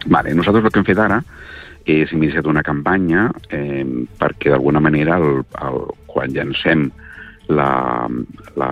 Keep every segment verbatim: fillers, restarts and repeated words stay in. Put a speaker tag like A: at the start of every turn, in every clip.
A: Vale, nosaltres el que hem fet ara és iniciat una campanya eh, perquè d'alguna manera el, el, quan llancem la, la,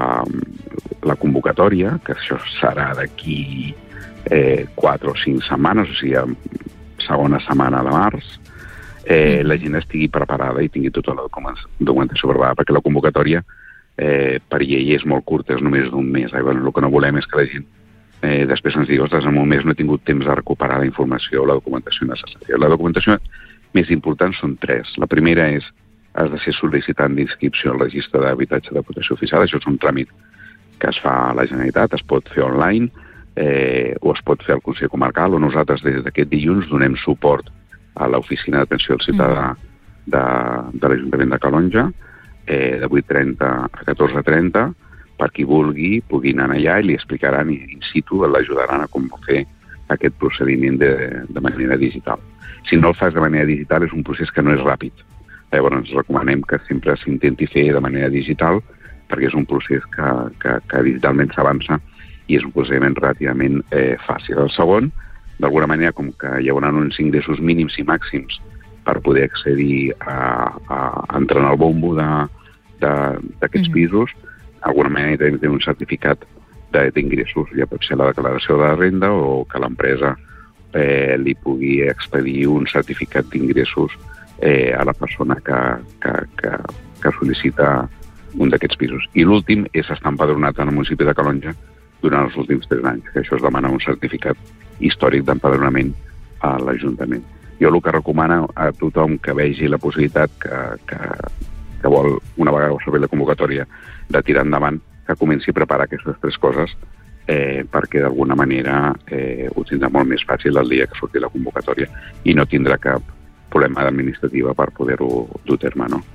A: la convocatòria, que això serà d'aquí eh, quatre o cinc setmanes, o sigui, segona setmana de març, eh, la gent estigui preparada i tingui tota la documentació preparada, perquè la convocatòria eh, per llei és molt curta, és només d'un mes. Eh? Bueno, el que no volem és que la gent eh, després ens digui, ostres, en un mes no he tingut temps de recuperar la informació o la documentació necessària. La documentació més important són tres. La primera és has de ser sol·licitant d'inscripció al registre d'habitatge de protecció oficial. Això és un tràmit que es fa a la Generalitat, es pot fer online eh, o es pot fer al Consell Comarcal, o nosaltres des d'aquest dilluns donem suport a l'Oficina d'Atenció al Ciutadà de, de l'Ajuntament de Calonge, eh, de vuit trenta a catorze trenta, per qui vulgui, pugui anar allà i li explicaran in situ, l'ajudaran a com fer aquest procediment de, de manera digital. Si no el fas de manera digital és un procés que no és ràpid. Llavors ens recomanem que sempre s'intenti fer de manera digital perquè és un procés que, que, que digitalment s'avança i és un procediment relativament eh, fàcil. El segon, d'alguna manera, com que hi haurà uns ingressos mínims i màxims per poder accedir a, a, a entrar en el bombo d'aquests mm-hmm. pisos, d'alguna manera tenim un certificat d'ingressos, ja pot ser la declaració de la renda o que l'empresa eh, li pugui expedir un certificat d'ingressos eh, a la persona que, que, que, que sol·licita un d'aquests pisos. I l'últim és estar empadronat en el municipi de Calonge durant els últims tres anys, que això es demana un certificat històric d'empadronament a l'Ajuntament. Jo el que recomano a tothom que vegi la possibilitat que, que, que vol, una vegada saber la convocatòria, de tirar endavant, que comenci a preparar aquestes tres coses eh, perquè d'alguna manera eh, ho tindrà molt més fàcil el dia que surti la convocatòria i no tindrà cap problema administrativa per poder-ho dur a terme, no?